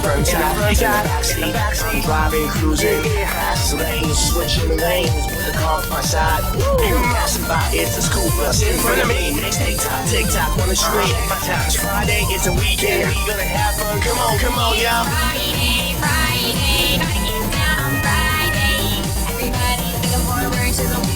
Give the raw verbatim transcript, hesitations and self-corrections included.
front side, you got in the backseat, driving, cruising, fast lanes, switching lanes with the car on my side. You passing by, it's a school bus in front of me. Next tick tock, tick tock on the street. My time's Friday, it's a weekend. We gonna have fun. Come on, come on, y'all. Friday, Friday, gotta get down on Friday. Everybody's looking forward to the weekend.